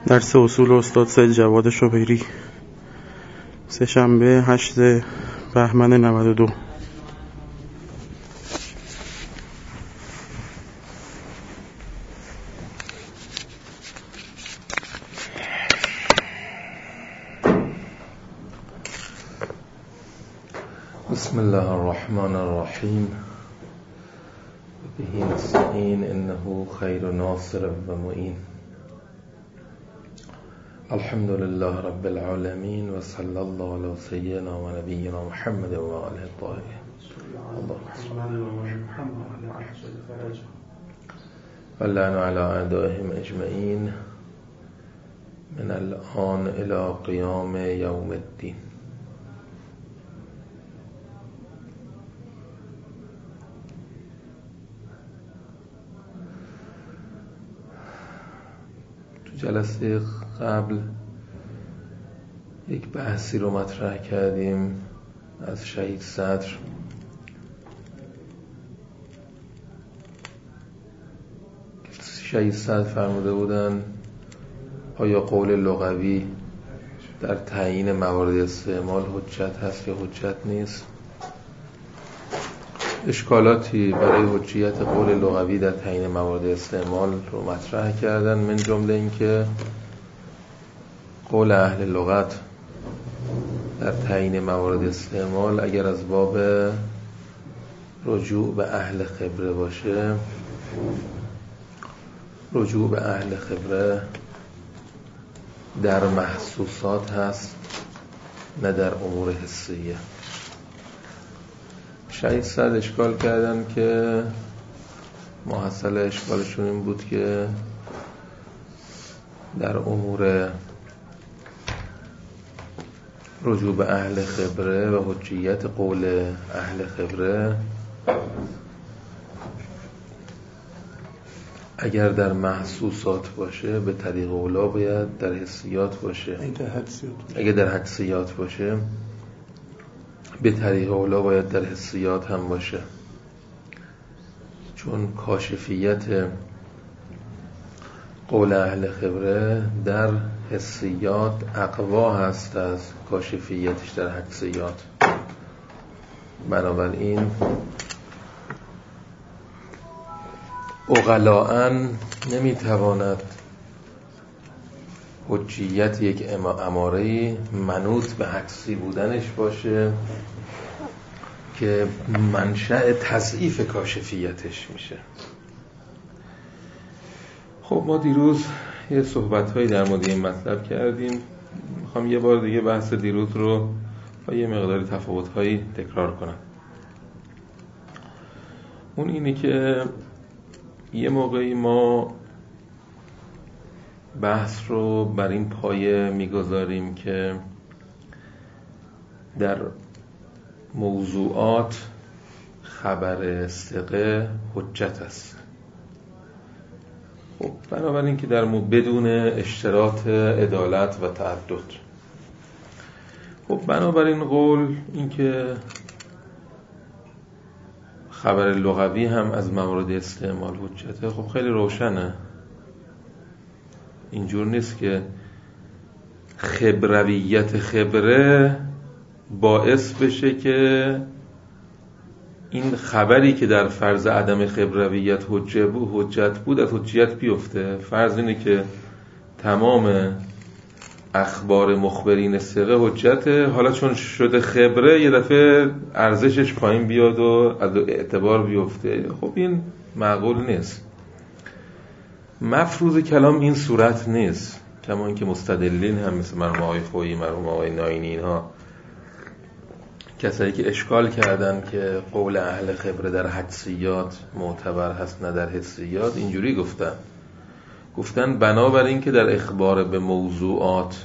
درس اصول استاد سید جواد شبیری، سه‌شنبه 8 بهمن 92. بسم الله الرحمن الرحیم به نستعین انه خیر ناصر و معین. الحمد لله رب العالمین و صلی الله علی سیدنا و نبینا محمد و آله الطاهرین. اللهم علی اعدائهم اجمعین من الان الی قیام یوم الدین. جلسه قبل یک بحثی رو مطرح کردیم از شهید صدر فرموده بودن آیا قول لغوی در تعیین موارد استعمال حجت هست یا حجت نیست؟ اشکالاتی برای حجیت قول لغوی در تعیین موارد استعمال رو مطرح کردن، من جمله این که قول اهل لغت در تعیین موارد استعمال اگر از باب رجوع به اهل خبره باشه، رجوع به اهل خبره در محسوسات هست نه در امور حسیه. شهید صدر اشکال کردن که محصل اشکالشون این بود که در امور رجوع به اهل خبره و حجیت قول اهل خبره اگر در محسوسات باشه به طریق اولا باید در حسیات باشه، اگر در حدسیات باشه به طریق اولا باید در حسیات هم باشه، چون کاشفیت قول اهل خبره در حسیات اقوا هست از کاشفیتش در حدسیات. بنابراین عقلاءً نمیتواند حجیت یک اماره‌ای منوط به حدسی بودنش باشه که منشأ تضعیف کاشفیتش میشه. خب ما دیروز یه صحبت‌هایی در مورد این مطلب کردیم. میخوام یه بار دیگه بحث دیروز رو با یه مقدار تفاوت‌هایی تکرار کنم. اون اینه که یه موقعی ما بحث رو بر این پایه میگذاریم که در موضوعات خبر ثقه حجت است. خب بنابراین که در بدون اشتراط عدالت و تعدد. خب بنابراین قول این که خبر لغوی هم از موارد استعمال حجته، خب خیلی روشنه. اینجور نیست که خبرویت خبره باعث بشه که این خبری که در فرض عدم خبرویت حجت بود از حجیت بیفته. فرض اینه که تمام اخبار مخبرین ثقه حجته، حالا چون شده خبره یه دفعه ارزشش پایین بیاد و از اعتبار بیفته. خب این معقول نیست. مفروض کلام این صورت نیست، کما اینکه مستدلین هم مثل مرحوم آقای خویی، مرحوم آقای ناینی، اینها کسایی که اشکال کردن که قول اهل خبره در حدسیات معتبر هست نه در حسیات، اینجوری گفتن بنابراین که در اخبار به موضوعات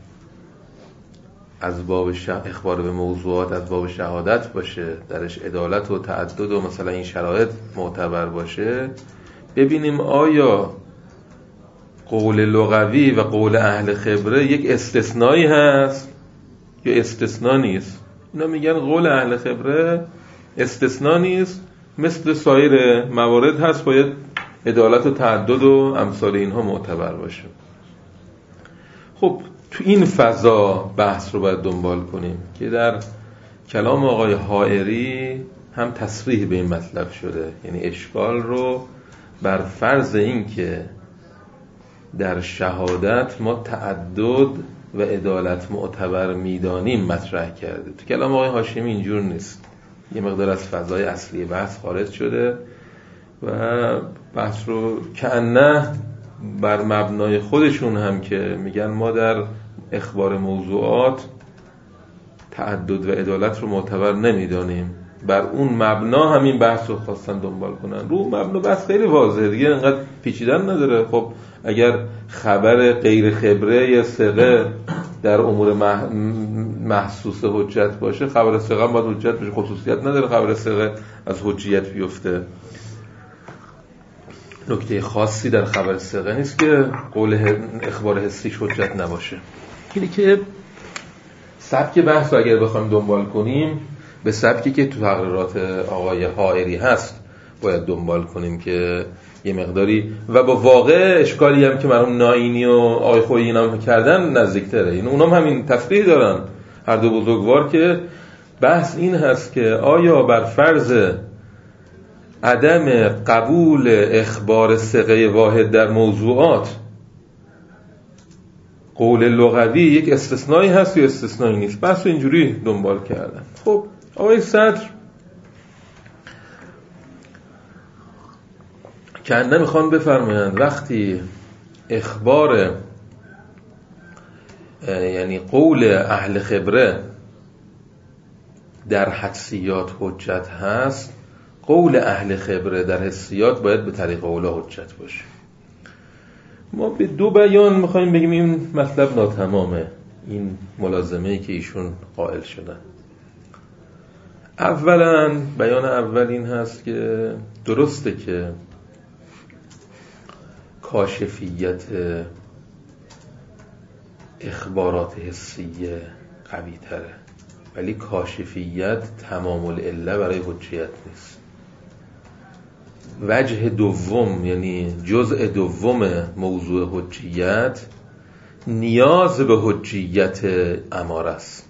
از باب اخبار به موضوعات از باب شهادت باشه، درش عدالت و تعدد و مثلا این شرایط معتبر باشه، ببینیم آیا قول لغوی و قول اهل خبره یک استثنایی هست یا استثنا نیست. اینا میگن قول اهل خبره استثنا نیست، مثل سایر موارد هست، باید عدالت و تعدد و امثال اینها معتبر باشه. خب تو این فضا بحث رو باید دنبال کنیم که در کلام آقای حائری هم تصریح به این مطلب شده، یعنی اشکال رو بر فرض این که در شهادت ما تعدد و عدالت معتبر میدانیم مطرح کرده. تو کلام آقای هاشمی اینجور نیست، یه مقدار از فضای اصلی بحث خارج شده و بحث رو کأنه بر مبنای خودشون هم که میگن ما در اخبار موضوعات تعدد و عدالت رو معتبر نمیدانیم، بر اون مبنا همین بحث رو خواستن دنبال کنن. رو مبنا بحث خیلی واضحه دیگه، انقدر پیچیدن نداره. خب اگر خبر غیر خبره یا ثقه در امور محسوس حجت باشه، خبر ثقه هم باید حجت بشه، خصوصیت نداره خبر ثقه از حجیت بیفته. نکته خاصی در خبر ثقه نیست که قول اخبار حسیش حجت نباشه. اینی که سبک بحث رو اگر بخوایم دنبال کنیم به سبکی که تو تقریرات آقای حائری هست باید دنبال کنیم که یه مقداری و با واقع اشکالی هم که مرحوم نائینی و آقای خویی هم کردن نزدیک‌تره. این اونام همین تصریح دارن هر دو بزرگوار که بحث این هست که آیا بر فرض عدم قبول اخبار ثقه واحد در موضوعات قول لغوی یک استثنایی هست یا استثنایی نیست. بحث اینجوری دنبال کردن. خب آقای صدر کنده میخوان بفرمایند وقتی اخبار یعنی قول اهل خبره در حدسیات حجت هست، قول اهل خبره در حسیات باید به طریق اولا حجت باشه. ما به دو بیان میخوایم بگیم این مطلب ناتمامه، این ملازمه‌ای که ایشون قائل شدن. اولا بیان اول این هست که درسته که کاشفیت اخبارات حسیه قوی تره، ولی کاشفیت تمام العله برای حجیت نیست. وجه دوم یعنی جزء دوم موضوع حجیت نیاز به حجیت اماره است.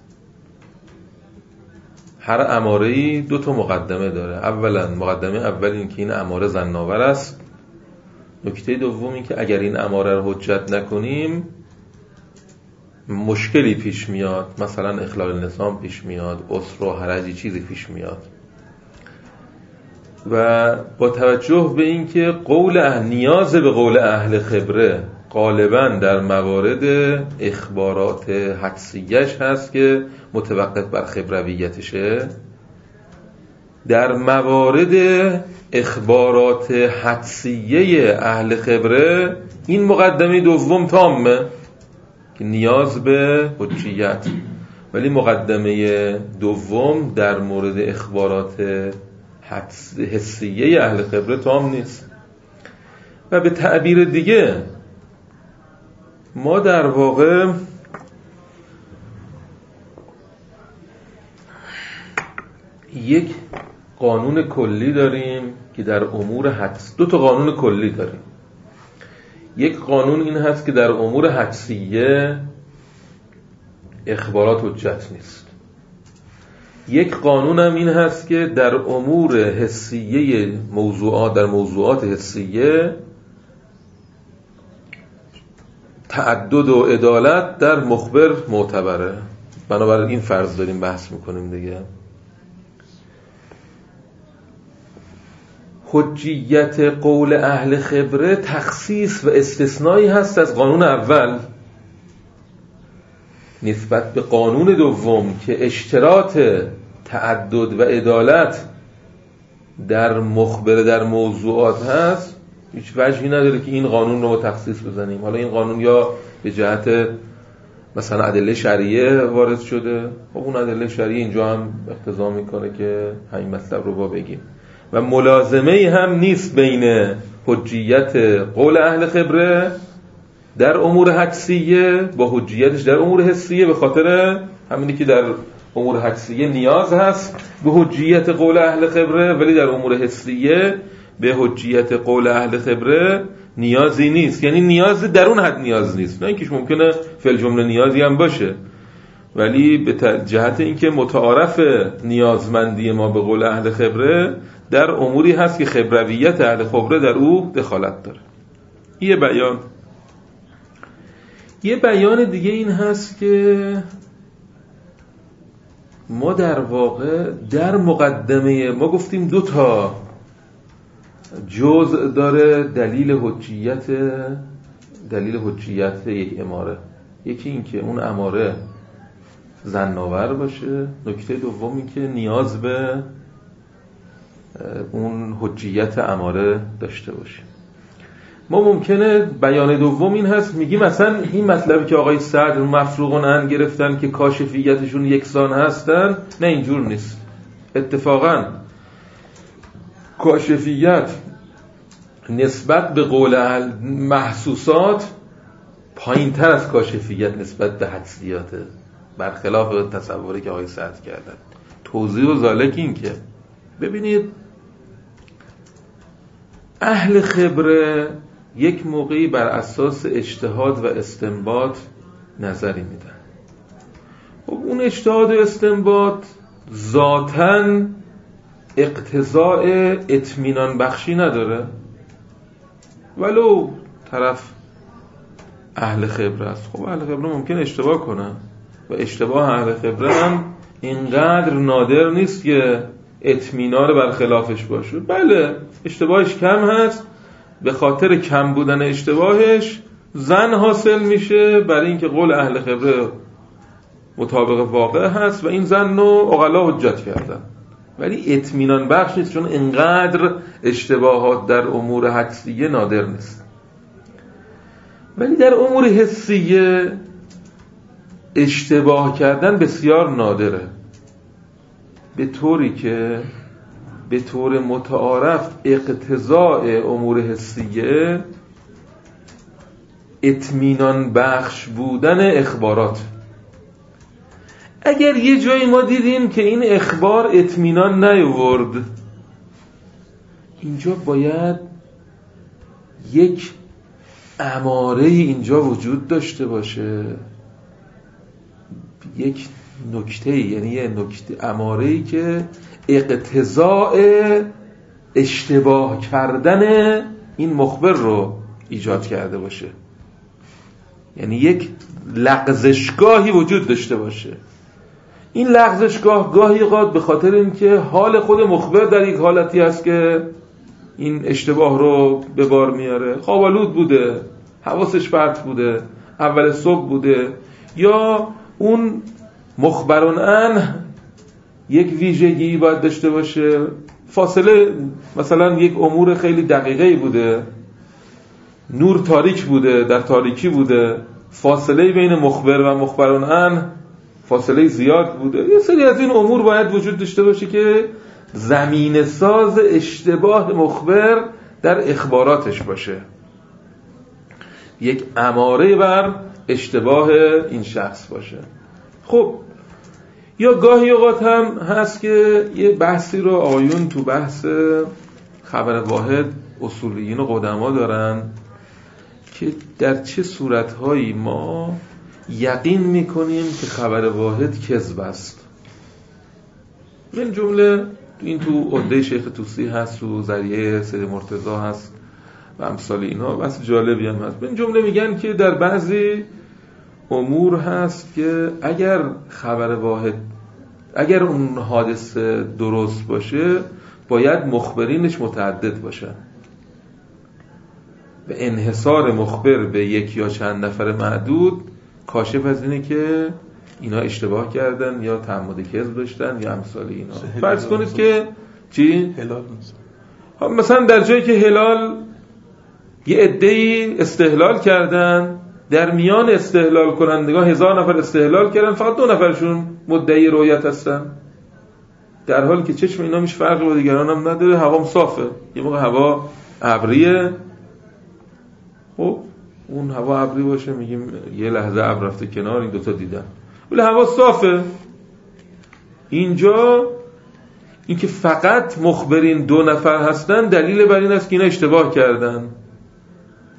هر اماره‌ای دو تا مقدمه داره. اولا مقدمه اول این که این اماره ظن‌آور است. نکته دوم این که اگر این اماره رو حجت نکنیم مشکلی پیش میاد، مثلا اخلال نظام پیش میاد، عسر و حرجی چیزی پیش میاد. و با توجه به این که نیاز به قول اهل خبره غالباً در موارد اخبارات حدسیش هست که متوقف بر خبرویتشه، در موارد اخبارات حدسیه اهل خبره این مقدمه دوم تامه که نیاز به حجیت، ولی مقدمه دوم در مورد اخبارات حسیه اهل خبره تام نیست. و به تعبیر دیگه ما در واقع یک قانون کلی داریم که در امور حدس، دو تا قانون کلی داریم. یک قانون این هست که در امور حدسیه اخبارات حجت نیست. یک قانون هم این هست که در امور حسیه در موضوعات حسیه تعدد و عدالت در مخبر معتبره. بنابراین این فرض داریم بحث میکنیم دیگه. حجیت قول اهل خبره تخصیص و استثنایی هست از قانون اول نسبت به قانون دوم که اشتراط تعدد و عدالت در مخبر در موضوعات هست. هیچ وجهی نداره که این قانون رو تخصیص بزنیم. حالا این قانون یا به جهت مثلا ادله شرعیه وارد شده، خب اون ادله شرعیه اینجا هم اقتضا میکنه که همین مطلب رو بگیم. و ملازمه‌ای هم نیست بین حجیت قول اهل خبره در امور حدسیه با حجیتش در امور حسیه، به خاطر همینی که در امور حدسیه نیاز هست به حجیت قول اهل خبره، ولی در امور حسیه به حجیت قول اهل خبره نیازی نیست، یعنی نیاز در اون حد نیاز نیست، نه اینکه ممکنه فعل جمله نیازی هم باشه، ولی به جهت اینکه متعارف نیازمندی ما به قول اهل خبره در اموری هست که خبرویت اهل خبره در او دخالت داره. یه بیان دیگه این هست که ما در واقع در مقدمه ما گفتیم 2 تا جزء داره دلیل حجیت یک اماره. یکی این که اون اماره زناور باشه، نکته دوم این که نیاز به اون حجیت اماره داشته باشه. ما ممکنه بیان دوم این هست، میگیم مثلا این مطلبی که آقای صدر مفروغون ان گرفتن که کاشفیتشون یکسان هستن، نه اینجور نیست. اتفاقا کاشفیت نسبت به قول محسوسات پایین تر از کاشفیت نسبت به حدسیاته، برخلاف تصوری که آقای صدر کردن. توضیح و ذالک این که ببینید اهل خبره یک موقعی بر اساس اجتهاد و استنباط نظری میدن. خب اون اجتهاد و استنباط ذاتاً اقتضاء اطمینان بخشی نداره، ولو طرف اهل خبره است. خب اهل خبره ممکن اشتباه کنه و اشتباه اهل خبره هم اینقدر نادر نیست که اطمینان برخلافش باشه. بله اشتباهش کم هست، به خاطر کم بودن اشتباهش زن حاصل میشه برای اینکه قول اهل خبره مطابق واقع هست و این زن رو عقلا حجت کردن، ولی اطمینان بخش نیست، چون اینقدر اشتباهات در امور حدسیه نادر نیست. ولی در امور حسیه اشتباه کردن بسیار نادره، به طوری که به طور متعارف اقتضاء امور حسیه اطمینان بخش بودن اخبارات. اگر یه جایی ما دیدیم که این اخبار اطمینان نیاورد، اینجا باید یک اماره اینجا وجود داشته باشه، یک نکته، یعنی یه نکته اماره‌ای که اقتضاء اشتباه کردن این مخبر رو ایجاد کرده باشه، یعنی یک لغزشگاهی وجود داشته باشه. این لغزشگاه گاهی اوقات به خاطر اینکه حال خود مخبر در یک حالتی هست که این اشتباه رو به بار میاره، خوابالود بوده، حواسش پرت بوده، اول صبح بوده، یا اون مخبرون ان یک ویژگی باید داشته باشه، فاصله مثلا یک امور خیلی دقیقه‌ای بوده، نور تاریک بوده، در تاریکی بوده، فاصله بین مخبر و مخبرون ان فاصله زیاد بوده. یه سری از این امور باید وجود داشته باشه که زمینه ساز اشتباه مخبر در اخباراتش باشه، یک اماره بر اشتباه این شخص باشه. خب یا گاهی اوقات هم هست که یه بحثی رو آیون تو بحث خبر واحد اصولیین و قدما دارن که در چه صورتهایی ما یقین میکنیم که خبر واحد کذب است. من جمله این تو عده شیخ توسی هست، تو ذریعه سید مرتضی هست و امثال اینا، بس جالبی هم هست. من جمله میگن که در بعضی امور هست که اگر خبر واحد، اگر اون حادثه درست باشه، باید مخبرینش متعدد باشن و انحصار مخبر به یک یا چند نفر معدود کاشف از اینه که اینا اشتباه کردن یا تعمد کذب داشتن یا امثال اینا. فرض کنید که چی؟ هلال مثلا در جایی که هلال یه عده‌ای استهلال کردن، در میان استهلال کنندگان 1000 نفر استهلال کردن، فقط 2 نفرشون مدعی رؤیت هستن، در حالی که چشم اینا میش فرقی با دیگران هم نداره، هوام صافه. یه موقع هوا ابریه، خب اون هوا ابری باشه میگیم یه لحظه ابر رفته کنار، این دوتا دیدن، ولی هوا صافه. اینجا این که فقط مخبرین 2 نفر هستن دلیل بر این است که اینا اشتباه کردن.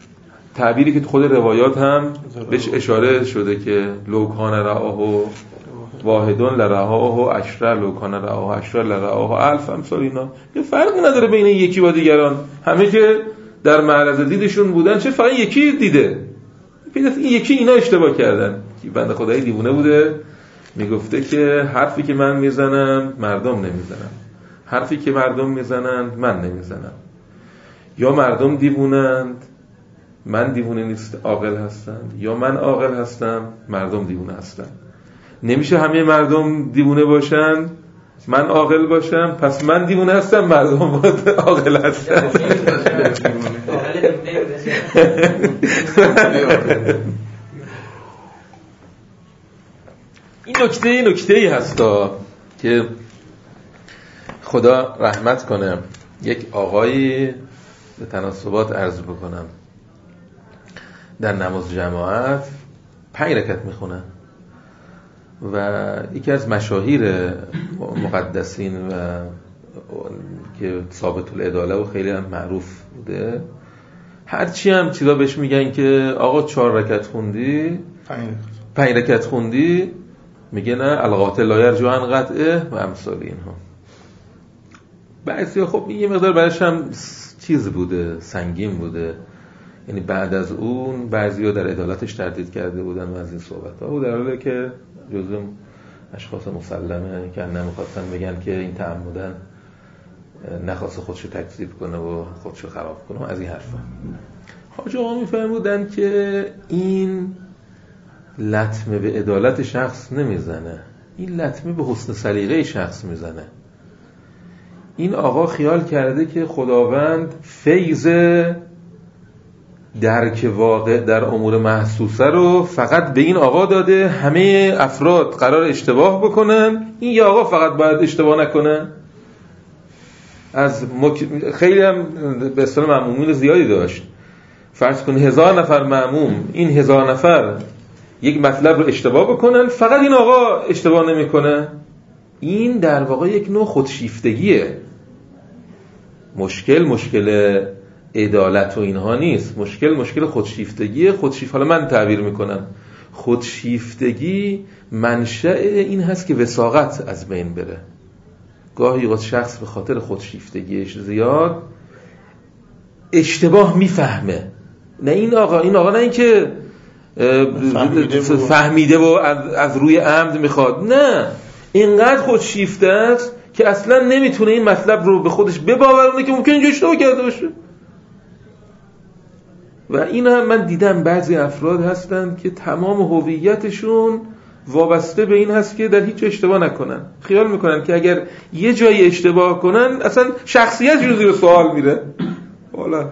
تعبیری که تو خود روایات هم بهش اشاره شده که لو کان رآه واحدون لرآه عشره، لو کان رآه عشره لرآه الف، امثال اینا. یه فرقی نداره بین یکی با دیگران، همه که در معرض دیدشون بودن، چه فقط یکی دیده. این یکی اینا اشتباه کردن. بنده خدایی دیوونه بوده میگفته که حرفی که من میزنم مردم نمیزنن، حرفی که مردم میزنن من نمیزنم. یا مردم دیوونند من دیوونه نیست عاقل هستند، یا من عاقل هستم مردم دیوونه هستند. نمیشه همه مردم دیوونه باشن من عاقل باشم، پس من دیوونه هستم مردم عاقل هستن. این نکته‌ای هستا که خدا رحمت کنه. یک آقایی به تناسبات عرض بکنم در نماز جماعت 5 رکعت میخونه و یکی از مشاهیر مقدسین و که ثابت العداله و خیلی هم معروف بوده، هرچی هم چیزا بهش میگن که آقا 4 رکعت خوندی 5 رکعت خوندی، میگه نه القاتل لا یرجو عن قطعه و امثال اینها. بعضی خب یه مقدار برایش هم چیز بوده، سنگین بوده، یعنی بعد از اون بعضی‌ها در عدالتش تردید کرده بودن و از این صحبت‌ها، و در حالی که جزو اشخاص مسلمه که نمیخواستن بگن که این تعمدن نخواست خودشو تکذیب کنه و خودشو خراب کنه و از این حرفا. حاج آقا میفرمودن که این لطمه به عدالت شخص نمیزنه، این لطمه به حسن سلیقه شخص میزنه. این آقا خیال کرده که خداوند فیض درک واقع در امور محسوسه رو فقط به این آقا داده، همه افراد قرار اشتباه بکنن، این یه آقا فقط باید اشتباه نکنه. خیلی هم به اصطلاح مأمومین زیادی داشت، فرض کن 1000 نفر مأموم، این 1000 نفر یک مطلب رو اشتباه بکنن، فقط این آقا اشتباه نمیکنه. این در واقع یک نوع خودشیفتگیه. مشکل عدالت و اینها نیست، مشکل خودشیفتگیه. حالا من تعبیر میکنم خودشیفتگی منشأ این هست که وساقت از بین بره. گاهی اوقات شخص به خاطر خودشیفتگیش زیاد اشتباه میفهمه. نه این آقا نه این که فهمیده و از روی عمد میخواد، نه، اینقدر خودشیفته است که اصلا نمیتونه این مطلب رو به خودش بباورونه که ممکنه اینجا اشتباه کرده باشه. و این هم من دیدم بعضی افراد هستن که تمام هویتشون وابسته به این هست که در هیچ اشتباه نکنن. خیال میکنن که اگر یه جایی اشتباه کنن اصلا شخصیتشون زیر سوال میره. والا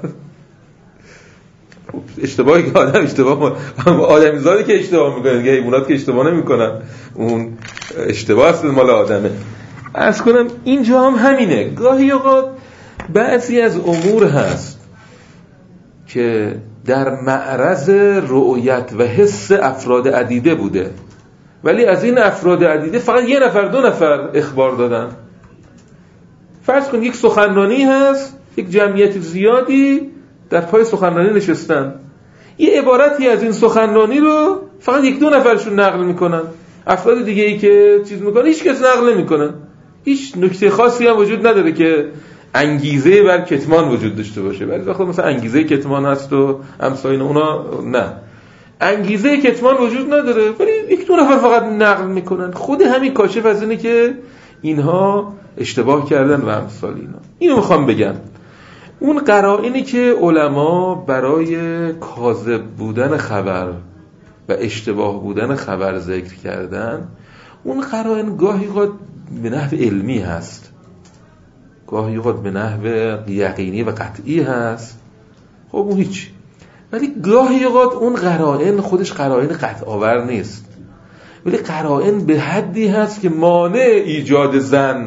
اشتباهی که آدمیزادی که اشتباه میکنن، دیگه حیوانات که اشتباه نمیکنن، اون اشتباه اصلا مال آدمه. عرض کنم اینجا هم همینه. گاهی اوقات بعضی از امور هست که در معرض رؤیت و حس افراد عدیده بوده، ولی از این افراد عدیده فقط 1 نفر 2 نفر اخبار دادن. فرض کن یک سخنرانی هست، یک جمعیت زیادی در پای سخنرانی نشستن، یه عبارتی از این سخنرانی رو فقط 1-2 نفرشون نقل میکنن، افراد دیگه ای که چیز میکنن هیچ کس نقل نمیکنن. هیچ نکته خاصی هم وجود نداره که انگیزه بر کتمان وجود داشته باشه. ولی وقتی مثلا انگیزه کتمان هست و امثال اونا، نه، انگیزه کتمان وجود نداره، ولی 1-2 نفر فقط نقل میکنن. خود همین کاشف از اینه که اینها اشتباه کردن و امثال اینا. اینو میخوام بگم، اون قرائنی که علما برای کاذب بودن خبر و اشتباه بودن خبر ذکر کردن، اون قرائن گاهی اوقات به نحو علمی هست، گاهی اوقات به نحو یقینی و قطعی هست. خب اون هیچ، ولی گاهی اوقات اون قرائن خودش قرائن قطع آور نیست، ولی قرائن به حدی هست که مانع ایجاد ظن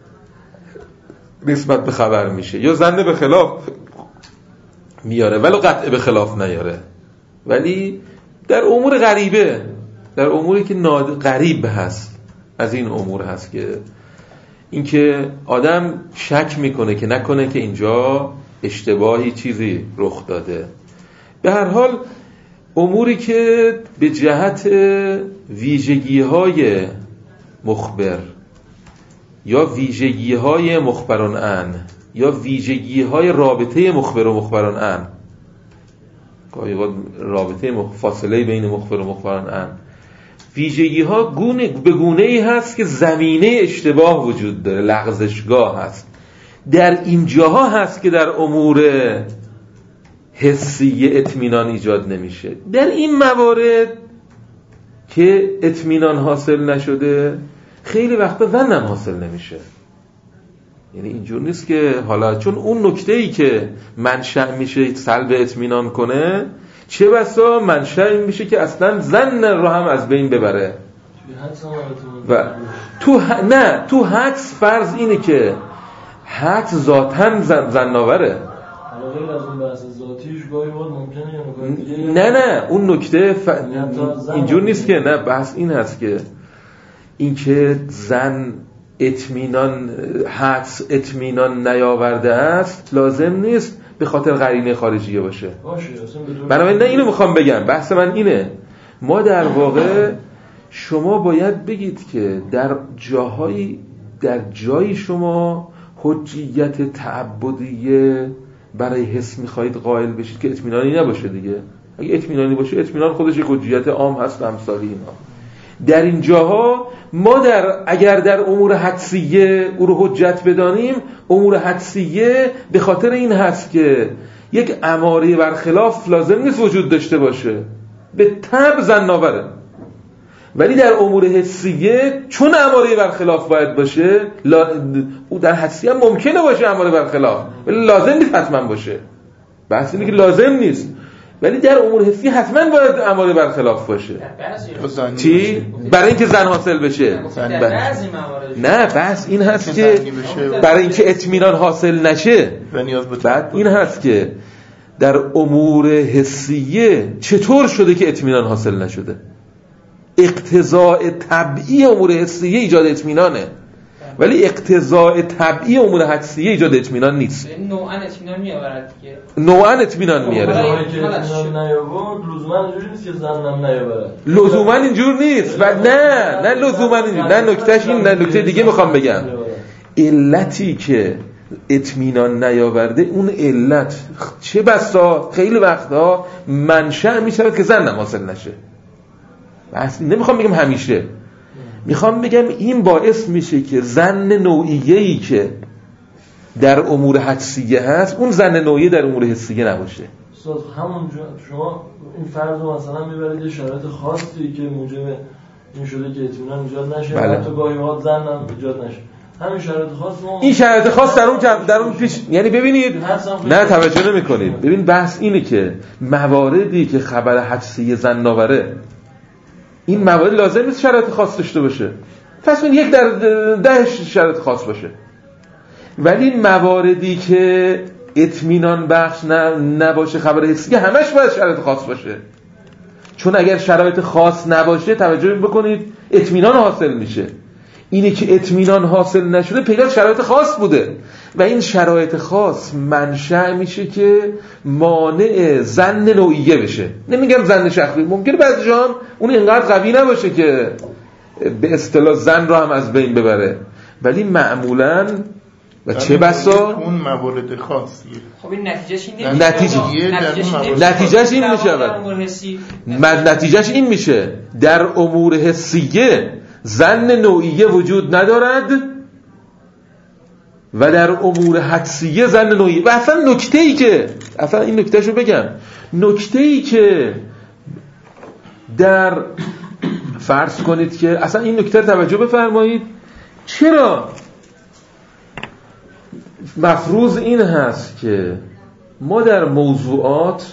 نسبت به خبر میشه، یا ظن به خلاف میاره ولو قطع به خلاف نیاره. ولی در امور غریبه، در اموری که غریب هست، از این امور هست که اینکه آدم شک میکنه که نکنه که اینجا اشتباهی چیزی رخ داده، به هر حال اموری که به جهت ویژگی‌های مخبر یا ویژگی‌های مخبران عن یا ویژگی‌های رابطه مخبر و مخبران عن، گاهی وقت رابطه فاصله بین مخبر و مخبران عن، ویژگی‌ها گونه به گونه‌ای هست که زمینه اشتباه وجود داره، لغزشگاه هست. در این جاها هست که در امور حسی اطمینان ایجاد نمیشه. در این موارد که اطمینان حاصل نشده خیلی وقتا ظنم حاصل نمیشه. یعنی اینجور نیست که حالا چون اون نکته‌ای که منشأ میشه سلب اطمینان کنه، چه بسا منشأ این میشه که اصلا ظن رو هم از بین ببره. و تو حدس فرض اینه که حدس ذاتاً ظن‌آوره. غیر از اون بحث ذاتیش گاهی وقت ممکنه نه اون نکته اینجور نیست که، نه بحث این هست که این که زن اطمینان حدس اطمینان نیاورده است لازم نیست به خاطر قرینه خارجیه باشه. بنابراین نه اینو میخوام بگم، بحث من اینه ما در واقع شما باید بگید که در جایی شما حجیت تعبدیه برای حس میخواید قائل بشید که اطمینانی نباشه دیگه. اگه اطمینانی باشه اطمینان خودش یک حجیت عام هست و امثالی اینا. در این جاها ما اگر در امور حدسیه او رو حجت بدانیم، امور حدسیه به خاطر این هست که یک اماره برخلاف لازم نیست وجود داشته باشه، به طبع ظن‌آوره. ولی در امور حسیه چون اماره برخلاف باید باشه، او در حسیه هم ممکنه باشه اماره برخلاف، ولی لازم نیست حتما باشه. بحث اینه که لازم نیست، ولی در امور حسی حتما باید اماره برخلاف باشه. چی؟ برای اینکه ظن حاصل بشه. نه بحث این هست که برای اینکه اطمینان حاصل نشه، بعد این هست که در امور حسیه چطور شده که اطمینان حاصل نشده. اقتضاء طبیعی امور حسیه ایجاد اطمینانه، ولی اقتضاء طبیعی امور حدسیه ایجاد اطمینان نیست. نوعاً اطمینان میآورد دیگه. نوعاً اطمینان میاره. لزوما اینجوری نیست که ظنم نیاورد. لزوما اینجور نیست. و نه لزوما اینجور. نه نکتهش این، نه نکته دیگه میخوام بگم. علتی که اطمینان نیاورده اون علت چه بسا خیلی وقتا منشأ میشه که ظنم حاصل نشه. بس نمیخوام بگم همیشه، میخوام بگم این باعث میشه که ظن نوعیه‌ای که در امور حدسیه هست اون ظن نوعیه در امور حسیه نباشه. استاد همونجا شما این فرض رو مثلا میبرید شرایط خاصی که موجب این شده که اطمینان ایجاد نشه، بله. حتی گاهی اوقات ظنم ایجاد نشه. همین شرایط خاص این شرایط خاص در اون پیش، یعنی ببینید نه توجه نمی‌کنید. ببین بحث اینه که مواردی که خبر حدسیه ظن‌آوره، این موارد لازم نیست شرایط خاص داشته باشه. پس این 1 در 10 شرایط خاص باشه. ولی مواردی که اطمینان بخش نباشه خبر حسی همش باید شرایط خاص باشه. چون اگر شرایط خاص نباشه توجه بکنید اطمینان حاصل میشه. اینه که اطمینان حاصل نشده پیدا شرایط خاص بوده و این شرایط خاص منشأ میشه که مانع ظن نوعیه بشه. نمیگم ظن شخصی، ممکنه بعضی جا هم اون اینقدر قوی نباشه که به اصطلاح ظن رو هم از بین ببره، ولی معمولاً و چه بسا اون موارد خاصیه. خب این نتیجهش این نتیجهش این میشه در امور حسیه ظن نوعیه وجود ندارد و در امور حدسیه ظن نوعیه. و اصلا نکته‌ای که اصلا این نکتهشو بگم، نکته‌ای که در فرض کنید که اصلا این نکته توجه بفرمایید، چرا مفروض این هست که ما در موضوعات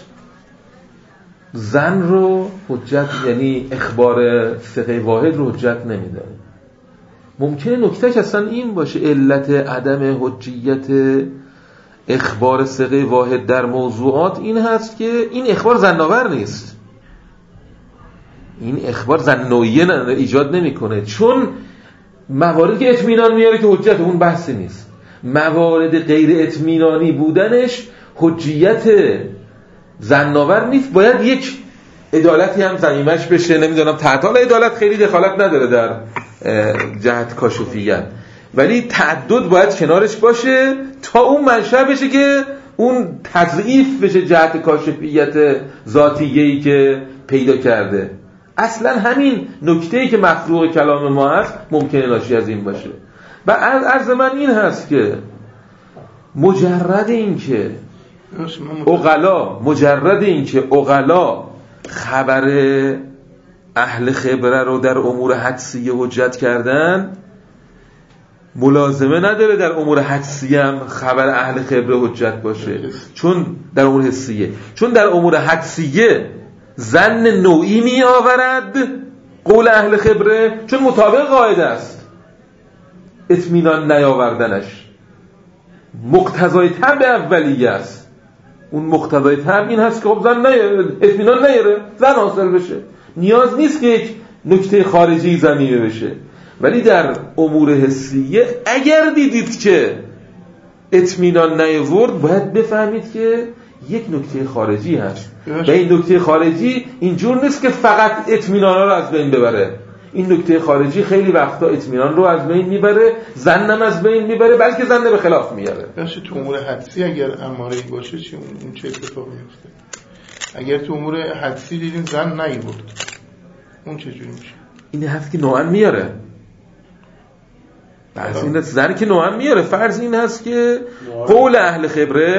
ظن رو حجت، یعنی اخبار ثقه واحد رو حجت نمیداریم. ممکنه نکتهش اصلا این باشه علت عدم حجیت اخبار ثقه واحد در موضوعات این هست که این اخبار ظن‌آور نیست، این اخبار ظن نوعیه ایجاد نمیکنه، چون مواردی که اطمینان میاره که حجت اون بحثی نیست. موارد غیر اطمینانی بودنش حجیت زناور نیست، باید یک عدالتی هم ضمیمش بشه. نمیدونم تعطیل عدالت خیلی دخالت نداره در جهت کاشفیت، ولی تعدد باید کنارش باشه تا اون منشأ بشه که اون تضعیف بشه جهت کاشفیت ذاتیه‌ای که پیدا کرده. اصلا همین نکته‌ای که مفروغ کلام ما هست ممکنه ناشی از این باشه. و عرض من این هست که مجرد این که عقلا خبر اهل خبره رو در امور حدسیه حجت کردن، ملازمه نداره در امور حدسیه هم خبر اهل خبره حجت باشه. چون در امور حدسیه، چون در امور حدسیه ظن نوعی می آورد قول اهل خبره، چون مطابق قاعده است اطمینان نیاوردنش مقتضای طبع اولیه است. اون مقتضای طبع این هست که خب زن اطمینان نیاره، زن حاصل بشه، نیاز نیست که یک نکته خارجی ضمیمه بشه. ولی در امور حسیه اگر دیدید که اطمینان نیاورد، باید بفهمید که یک نکته خارجی هست و این نکته خارجی اینجور نیست که فقط اطمینان رو از بین ببره. این نکته خارجی خیلی وقتا اطمینان رو از بین میبره، زنم از بین میبره، بلکه زن به خلاف میاره. باشه تو امور حدسی اگر اماره‌ای باشه اون چه اتفاقی میفته؟ اگر تو امور حدسی دیدین زن نیورد، اون چه جوری میشه؟ این هست که نوعا میاره. فرض این هست زن که نوعا میاره. فرض این هست که قول اهل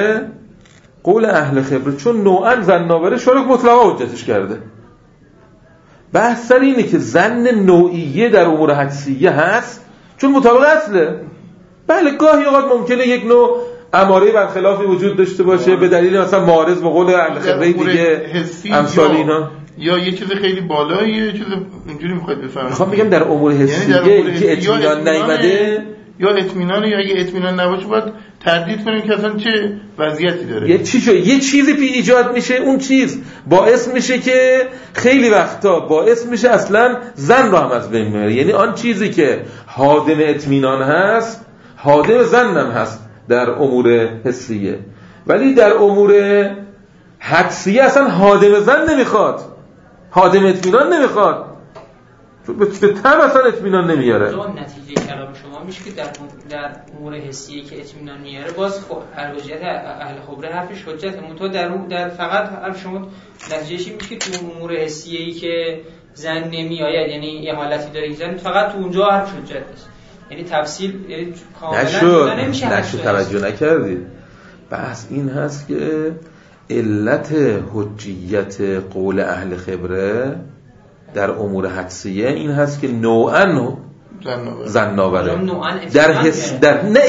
خبره چون نوعا زن ناوره شارک مطلقا حجتش کرده. بحث سر اینه که زن نوعیه در امور حدسیه هست چون مطابق اصله. بله گاهی اوقات ممکنه یک نوع اماره برخلافی وجود داشته باشه به دلیل مثلا معارض به قول اهل خبره دیگه امثال اینا، یا یه چیز خیلی بالایی، یه چیز اینجوری میخواید بفهمید. میخوام بگم در امور حسیه که اطمینان نیامده یا اطمینان، یا اگه اطمینان نباشه باید تردید کنیم که اصلا چه وضعیتی داره. یه چیزی ایجاد میشه، اون چیز باعث میشه که خیلی وقتا باعث میشه اصلا زن رو هم از بین ببره. یعنی آن چیزی که حادم اطمینان هست حادم زن هم هست در امور حسیه، ولی در امور حدسیه اصلا حادم زن نمیخواد، حادم اطمینان نمیخواد، به تم اصلا اطمینان نمیاره. نتیجه کلام شما میشه که در امور حسیه که اطمینان میاره باز حجت اهل خبره حرفش حجت منتها در فقط حرف شما نتیجهش میشه که تو امور حسیه‌ای که زن نمیآید، یعنی یه حالتی داره که زن فقط تو اونجا حرف حجت است. یعنی تفصیل یعنی کاملا نمیشه. توجه نکردید. بحث این هست که علت حجیت قول اهل خبره در امور حدسیه این هست که نوعاً زن ناوره در حس در نه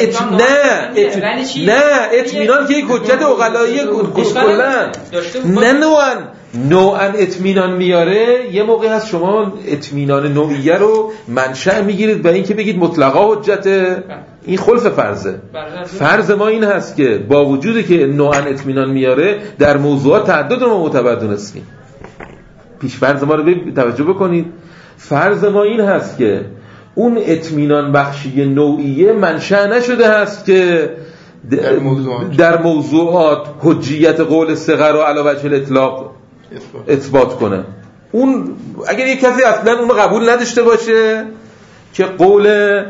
اطمینان که یک حجت عقلایی کلا نه نوعاً اطمینان میاره. یه موقع هست شما اطمینان نوعیه رو منشأ میگیرید به این که بگید مطلقا حجته، این خلف فرضه. فرض ما این هست که با وجودی که نوعاً اطمینان میاره در موضوعات تعدد رو ما معتبر دونستیم. پیش فرض ما رو توجه بکنید. فرض ما این هست که اون اطمینان بخشی نوعیه منشأ نشده هست که در موضوعات حجیت قول صغر رو علی وجه الاطلاق اثبات کنه. اون اگر یک کسی اصلا اون رو قبول نداشته باشه که قول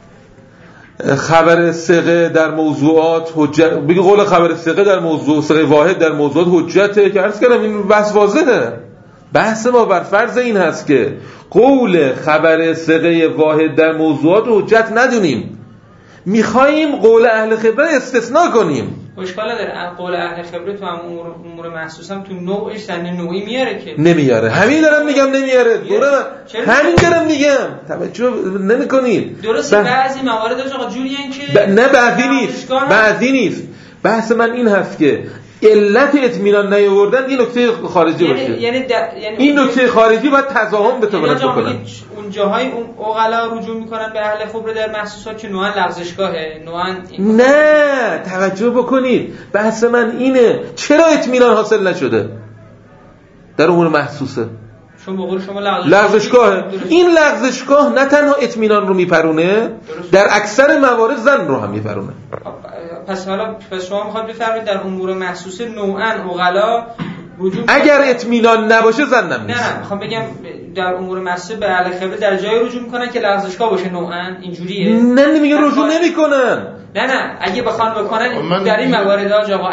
خبر ثقه در موضوعات حجت، بگه قول خبر ثقه در موضوع ثقه واحد در موضوعات حجته، که عرض کردم این بحث واضحه. بحث ما بر فرض این هست که قول خبر ثقه واحد در موضوعات حجت ندونیم، میخواییم قول اهل خبره استثناء کنیم. اشکال داره قول اهل خبره تو امور محسوس هم تو نوعش زن نوعی میاره که نمیاره. همین دارم میگم نمیاره. همین دارم میگم توجه نمیکنید. درسته بعضی مواردش آقا جوریه که نه بعضی نیست. بحث من این هست که علت اطمینان نیاوردن این نکته خارجی باشه. یعنی این نکته خارجی باید تضاهم بتونه بکنه. اون جاهای اون عقلا رجوع میکنن به اهل خبره در محسوسات که نوعاً لغزشگاهه، نوعاً نه توجه بکنید. بحث من اینه چرا اطمینان حاصل نشده در امور محسوسه؟ چون به قول شما لغزشگاهه. این لغزشگاه نه تنها اطمینان رو میپرونه، در اکثر موارد زن رو هم میپرونه. پس شما میخواد بفرمایید در امور محسوسه نوعاً عقلا وجود اگر اطمینان نباشه زنم نیست. نه میخوام بگم در امور محسوسه به اهل خبره در جای رجوع میکنن که لغزشگاه باشه نوعاً اینجوریه. نه نمیگه رجوع نمیکنن. نه اگه بخوان بکنن در این موارد آقا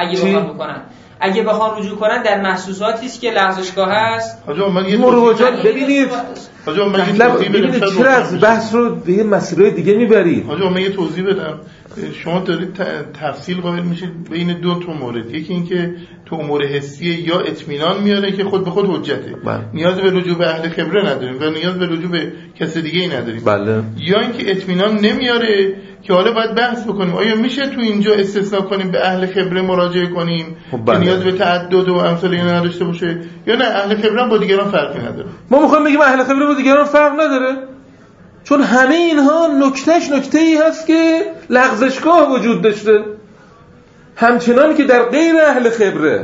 اگه بخوان رجوع کنن در محسوساتی است که لغزشگاه هست. حاجی من یه مروجات ببینید. حاجی من یه توضیح بدم. چرا از بحث رو به یه مسئله دیگه میبرید؟ حاجی من یه توضیح بدم. شما دارید تفصیل قائل میشید بین دو تا مورد. یکی این که تو امور حسیه یا اطمینان میاره که خود به خود حجته. نیاز به رجوع به اهل خبره نداریم و نیاز به رجوع به کس دیگه ای نداریم. بله. یا اینکه اطمینان نمیاره که حالا باید بحث بکنیم آیا میشه تو اینجا استثناء کنیم به اهل خبره مراجعه کنیم که نیاز به تعدد و امثال اینا نداشته باشه یا نه اهل خبره با دیگران فرقی نداره. ما میخوایم بگیم اهل خبره با دیگران فرق نداره چون همه اینها نکته‌ای هست که لغزشگاه وجود داشته. همچنان که در غیر اهل خبره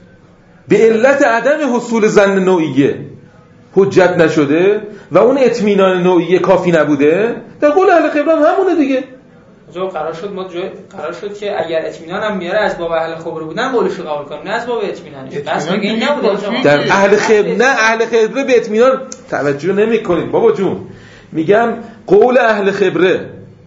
به علت عدم حصول ظن نوعیه حجت نشده و اون اطمینان نوعیه کافی نبوده، در قول اهل خبره هم همونه دیگه. قرار شد که اگر اطمینان هم میاره از باب اهل خبره بودن قولش رو قبول کنیم، نه از باب اطمینانش. بس میگه این نبوده در اهل خبره. نه اهل خبره به اطمینان توجه نمی‌کنید بابا جون. میگم قول اهل خبره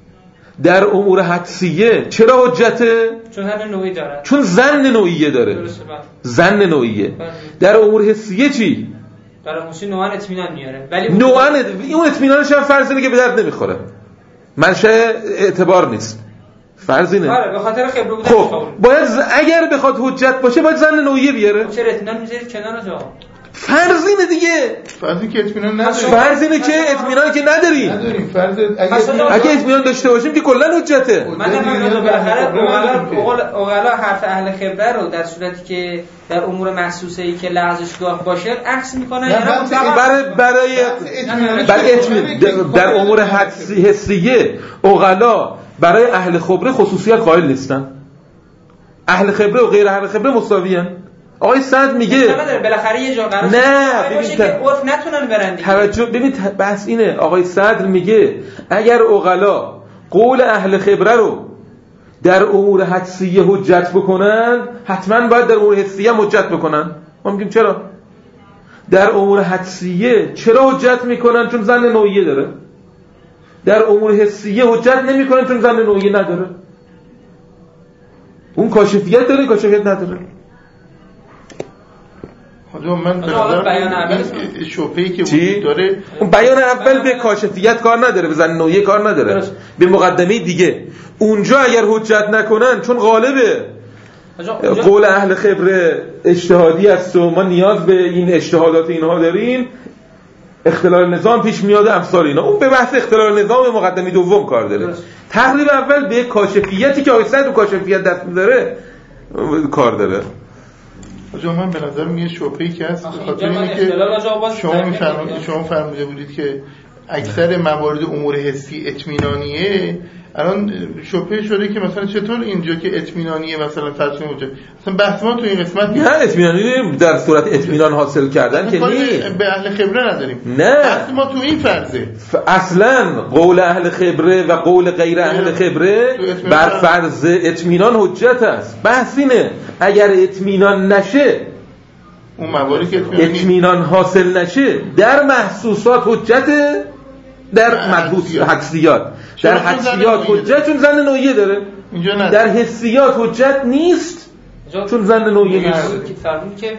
در امور حدسیه چرا حجته؟ چون ظن نوعی داره. چون ظن نوعیه داره. ظن نوعیه. در امور حسیه چی؟ در امور حسیه نوعاً اطمینان میاره. ولی اون اطمینانش هم فرض اینه که به درد نمیخوره. منشأ اعتبار نیست. فرض اینه. آره به خاطر خبره بودن. خب باید اگر بخواد حجت باشه باید ظن نوعیه بیاره. چرا اطمینان میذارید کنار جا؟ فرض اینه دیگه. فرضی که اطمینان نداریم. فرض اینه که اطمینان که نداریم. فرض اگه اطمینان داشته باشیم که کلا حجته. من بالاخره اوغلا حرف اهل خبره رو در صورتی که در امور محسوسه‌ای که لغزشگاه باشه عکس میکنن برای اطمینان در امور حسیه اوغلا برای اهل خبره خصوصیت قائل نیستن. اهل خبره و غیر اهل خبره مساویان. آقای سعد میگه بالاخره یه جا قرار باشه که عرف نتونن برن دیگه. توجه ببینید بحث اینه. آقای سعد میگه اگر اوغلا قول اهل خبره رو در امور حدسیه حجت بکنن حتما باید در امور حسیه حجت بکنن. ما میگیم چرا؟ در امور حدسیه چرا حجت میکنن؟ چون ظن نوعیه داره. در امور حسیه حجت نمیکنن چون ظن نوعیه نداره. اون کاشفیت داره، کاشفیت نداره. من به نظر شبهه‌ای که وجود داره اون بیان اول به کاشفیت کار نداره، به ظن نوعیه کار نداره، به مقدمه دیگه. اونجا اگر حجت نکنن چون غالبه قول اهل خبره اجتهادی است و ما نیاز به این اجتهادات اینها داریم، اختلال نظام پیش میاد امثال اینا. اون به بحث اختلال نظام مقدمه دوم کار داره. تقریبا اول به کاشفیتی که آقای سعد و کاشفیت دست می‌ذاره کار داره. من به نظر میاد شبهه‌ای که هست خاطر اینه که شما فرموده بودید که اکثر موارد امور حسی اطمینانیه. الان شبهه شده که مثلا چطور اینجا که اطمینانیه مثلا فرض کنید مثلا بحث ما تو این قسمت نه اطمینانی در صورت اطمینان حاصل کردن که نیست. به اهل خبره نداریم. نه بحث ما تو این فرضه. اصلا قول اهل خبره و قول غیر اهل خبره بر فرض اطمینان حجت است. بحث اینه اگر اطمینان نشه، اون مواردی که اطمینان حاصل نشه در محسوسات حجته، در حدسیات در حدسیات حجت چون ظن نوعیه داره، در حسیات حجت نیست چون ظن نوعیه نیست. که فرمود که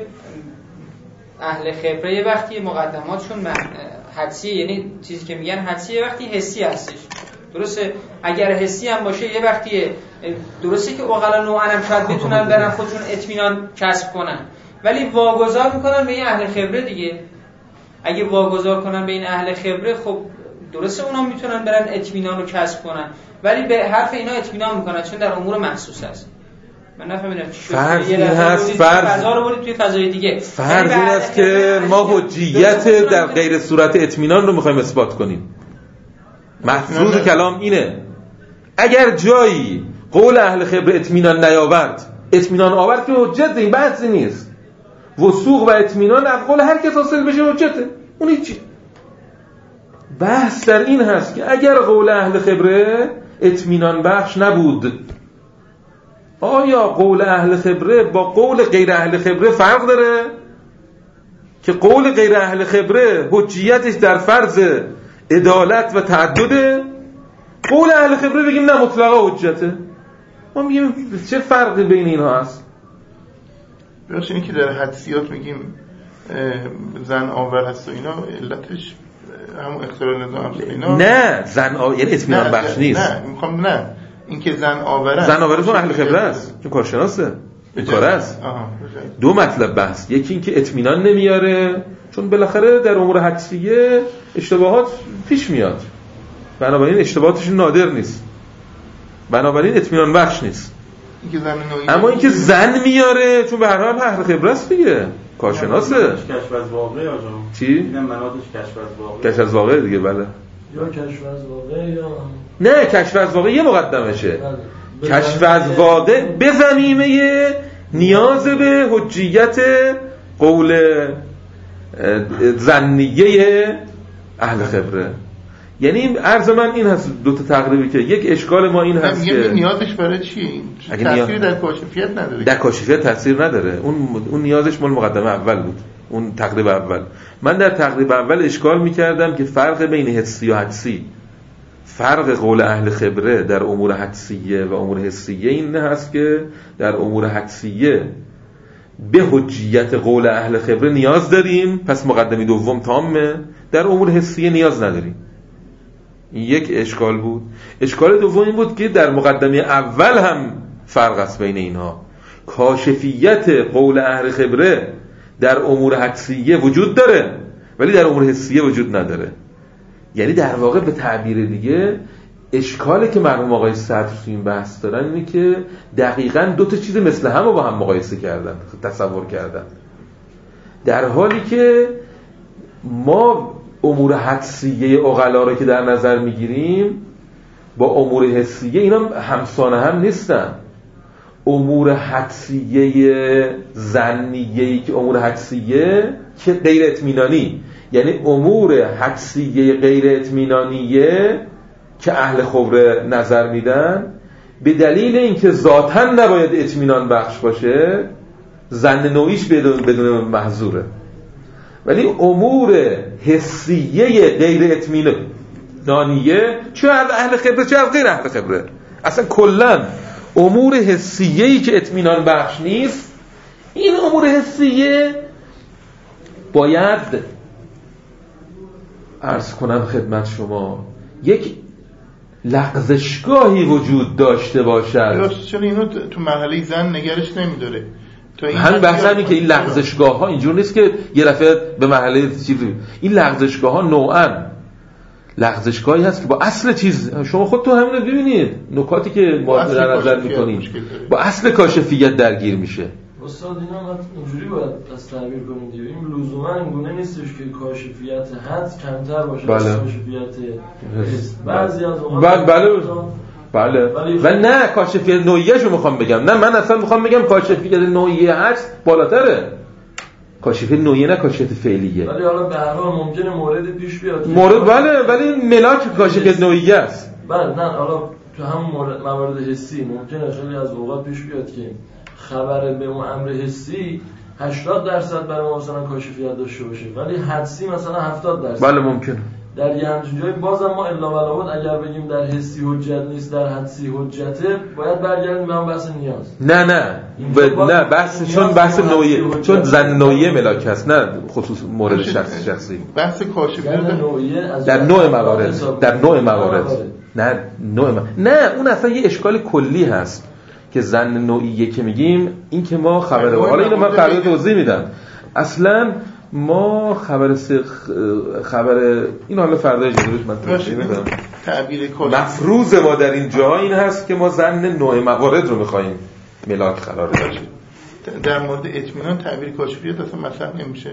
اهل خبره یه وقتی مقدماتشون حدسیه، یعنی چیزی که میگن حدسیه وقتی حسی هستش. درسته اگر حسی هم باشه یه وقتی درسته که اوغلا نوعا هم شاید بتونن برن خودشون اطمینان کسب کنن، ولی واگذار میکنن به این اهل خبره دیگه. اگه واگذار کنن به این اهل خبره خب درسته اونا میتونن برن اطمینان رو کسب کنن، ولی به حرف اینا اطمینان میکنن چون در امور محسوس است. من نفهمیدم فرض این هست، فضا رو برید توی فضای دیگه. فرض این است که ما حجیت در غیر صورت اطمینان رو میخوایم اثبات کنیم. مفروض کلام اینه اگر جایی قول اهل خبره اطمینان نیاورد، اطمینان آورد که حجت، این بحثی نیست. وثوق و اطمینان از قول هر کس حاصل بشه حجته، اون هیچی. بحث در این هست که اگر قول اهل خبره اطمینان بخش نبود، آیا قول اهل خبره با قول غیر اهل خبره فرق داره؟ که قول غیر اهل خبره حجیتش در فرض عدالت و تعدده، قول اهل خبره بگیم نه مطلقا حجته. ما میگیم چه فرقی بین اینها هست؟ راست اینی که در حدسیات میگیم زن آور هست و اینا علتش همون اختلال نظام هست اینا. نه زن آور یعنی اطمینان بخش نیست. نه میخوام نه اینکه زن آور است، زن آور چون اهل خبره است، چون کارشناسه، بیکاره است. دو مطلب بحث، یکی این که اطمینان نمیاره چون بالاخره در امور حدسیه اشتباهات پیش میاد، بنابراین اشتباهاتش نادر نیست، بنابراین اطمینان بخش نیست. اما اینکه زن میاره چون به هر حال اهل خبره است دیگه، کارشناسه. کشف از واقع آجا چی؟ اینم مناطش کشف از واقع. کشف از واقع دیگه بله. یا کشف از واقع یا نه کشف از واقع یه مقدمشه. کشف از واقع به ضمیمه نیاز به حجیت قول ظنیه اهل خبره. یعنی عرض من این هست، دو تا تقریبی که یک اشکال ما این هست که نیازش برای چیه؟ تأثیری در کاشفیت نداره. در کاشفیت تأثیر نداره. اون نیازش مال مقدمه اول بود، اون تقریب اول. من در تقریب اول اشکال می‌کردم که فرق بین حسی و حدسی، فرق قول اهل خبره در امور حدسیه و امور حسیه این هست که در امور حدسیه به حجیت قول اهل خبره نیاز داریم، پس مقدمه دوم تامه. در امور حسیه نیاز نداریم. این یک اشکال بود. اشکال دوم این بود که در مقدمه اول هم فرق است بین اینها. کاشفیت قول اهل خبره در امور حدسیه وجود داره ولی در امور حسیه وجود نداره. یعنی در واقع به تعبیر دیگه اشکالی که مرحوم آقای صدر تو این بحث دارن اینه که دقیقاً دو تا چیز مثل هم رو با هم مقایسه کردن، تصور کردن، در حالی که ما امور حدسیه عقلا رو که در نظر میگیریم با امور حسیه اینا همسانه هم نیستن. امور حدسیه ظنیه‌ای که امور حدسیه که غیر اطمینانی، یعنی امور حدسیه غیر اطمینانیه که اهل خبره نظر میدن به دلیل اینکه ذاتاً نباید اطمینان بخش باشه ظن نوعیش بدون محظوره. ولی امور حسیه غیر اطمینانیه چه اهل خبره چه غیر اهل خبره، اصلا کلاً امور حسیه‌ای که اطمینان بخش نیست، این امور حسیه باید عرض کنم خدمت شما یک لغزشگاهی وجود داشته باشد. چون اینو تو مرحله زن نگرش نمیداره. هم بحث همین که این لغزشگاه ها اینجور نیست که یه دفعه به مرحله چیزی، این لغزشگاه ها نوعاً لغزشگاهی هست که با اصل چیز، شما خود تو همین رو ببینید نکاتی که ما در نظر میکنیم با اصل کاشفیت درگیر میشه. استاد اینا هم اینجوری باید از تعبیر کنید دیگه، این لزوما اینگونه نیستش که کاشفیت حد کمتر باشه از کاشفیت حس. بعضی از اوقات بله و نه کاشفیت نوعیه‌شو میخوام بگم، نه من اصلا میخوام بگم کاشفیت نوعیه هست بالاتره، کاشفیت نوعیه نه کاشفیت فعلیه. ولی حالا به هر حال ممکنه موردی پیش بیاد بله ولی ملاک کاشفیت نوعیه است. بله نه حالا تو همون موارد حسی ممکنه خیلی از اوقات پیش بیاد که خبر به اون امر حسی 80% برای ما مثلا کاشفیت داشته باشه ولی حدسی مثلا 70%. بله ممکنه. در یه همچین جایی بازم ما الا ولا بد اگر بگیم در حسی حجت نیست در حدسی حجته باید برگردیم به هم بحث نیاز. نه بحث چون بحث نوعیه، چون زن نوعیه ملاک هست نه خصوص مورد شخصی. بحث کاشفیت در نوع موارد نه اون اصلا یه اشکال کلی هست که زن نوعیه که میگیم این که ما خبر حالا اینو من فردا توضیح میدم. اصلا ما خبر این حالا فردا اجازه بدید من توضیح میدم. تعبیر کلی مفروض ما در این جا این هست که ما زن نوع موارد رو میخوایم ملاک قرار بدیم. در مورد اطمینان تعبیر کاشفیت اصلا مطرح نمیشه.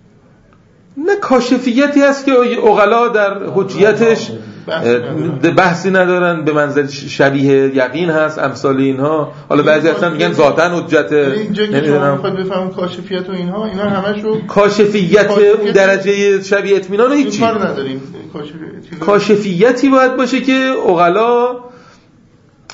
نه کاشفیتی هست که عقلا در حجیتش بحثی ندارن، به منزل شبیه یقین هست امثال اینها. حالا بعضی اصلا میگن ذاتاً حجته. اینجا که شما میخواید بفهمون کاشفیت و اینا همشو کاشفیت درجه شبیه اطمینان و هیچی نداریم. کاشفیتی باید باشه که عقلا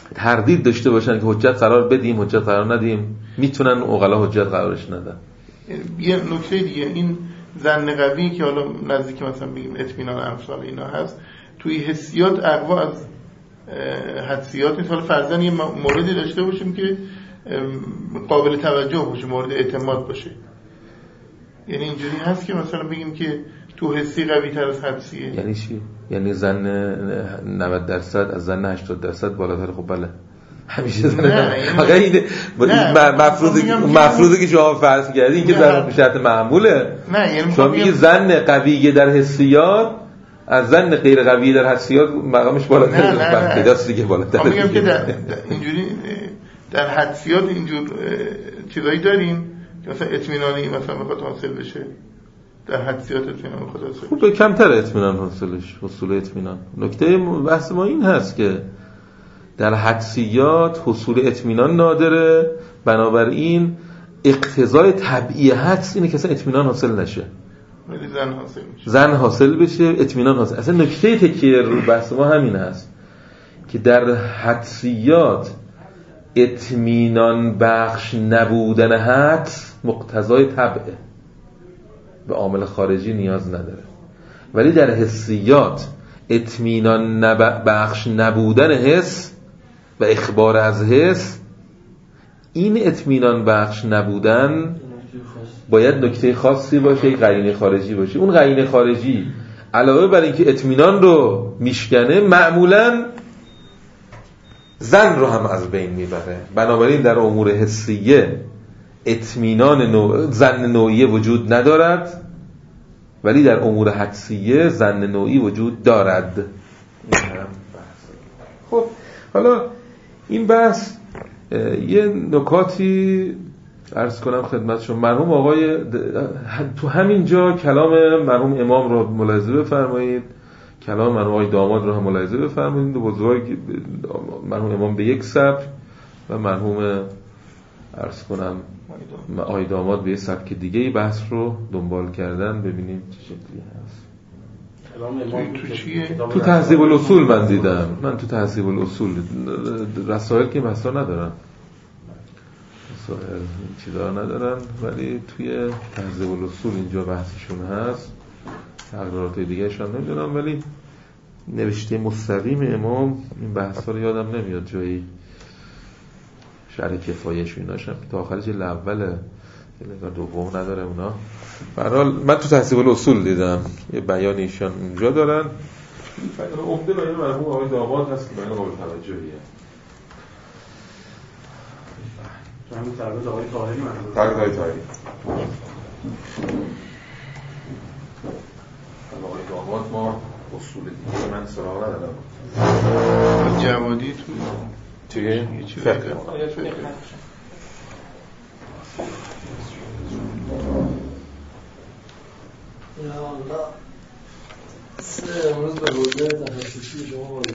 تردید داشته باشن که حجت قرار بدیم حجت قرار ندیم، میتونن عقلا حجت قرارش ندن. یه نکته دیگه، این ظن قوی که حالا نزدیک مثلا بگیم اطمینان امثال اینا هست، توی حسیات اقوا از حدسیات نیست. حالا فرضاً یه موردی داشته باشیم که قابل توجه باشه، مورد اعتماد باشه، یعنی اینجوری هست که مثلا بگیم که تو حسی قوی تر از حدسیه. یعنی چی؟ یعنی ظن 90% از ظن 80% بالاتر. خب بله همیشه ظن آقا این مفروضی که شما فرض کردین که در شرط معموله. نه یعنی شما میگی ظن قوی در حسیات از ظن غیر قوی در حدسیات مقامش بالاتر. نه پیداست دیگه بالاتر. میگم که اینجوری در حدسیات اینجور چیزایی داریم که مثلا اطمینانی مثلا بخواد حاصل بشه، در حدسیات اطمینان بخواد حاصل بشه. خب کمتر اطمینان حصول اطمینان. نکته بحث ما این هست که در حدسیات حصول اطمینان نادره، بنابراین اقتضای طبیعی حدس اینه که اصلا اطمینان حاصل نشه، ولی ظن حاصل بشه، اطمینان حاصل. اصلا نکته تکیه رو بحث ما همین هست که در حدسیات اطمینان بخش نبودن حدس مقتضای طبعه، به عامل خارجی نیاز نداره. ولی در حسیات اطمینان بخش نبودن حس و اخبار از حس، این اطمینان بخش نبودن باید نکته خاصی باشه، قرینه خارجی باشه. اون قرینه خارجی علاوه بر اینکه اطمینان رو میشکنه، معمولاً ظن رو هم از بین میبره. بنابراین در امور حسیه اطمینان ظن نوعی وجود ندارد، ولی در امور حدسیه ظن نوعی وجود دارد. خب حالا این بحث یه نکاتی عرض کنم خدمت شما. مرحوم آقای تو همین جا کلام مرحوم امام رو ملاحظه بفرمایید، کلام مرحوم آقای داماد رو هم ملاحظه بفرمایید. دو بزرگ مرحوم امام به یک سبک و مرحوم عرض کنم آقای داماد به یک سبک دیگه بحث رو دنبال کردن. ببینیم چه شکلی هست. تو تهذیب الاصول من دیدم، من تو تهذیب الاصول رسائل که مثلا ندارن، رسائل چیزا ندارن، ولی توی تهذیب الاصول اینجا بحثشون هست. تقریرات دیگه شان نمیدونم، ولی نوشته مستقیم امام این بحثا رو یادم نمیاد جایی شرح کفایش و ایناشم تا آخر جلد اول جلد دوم نداره اونا. به هر حال من تو تحصیل الاصول دیدم یه بیان ایشان اونجا دارن. عمده بیان مرحوم آقای داماد هست که بیان قابل توجهیه. تو همون تعریض آقای طاهری منظور تعریض طاهری آقای داماد ما اصول دیگه من سراغ ندارم. جوادی توی فقه یا الله امروز به حوزه تخصصی شما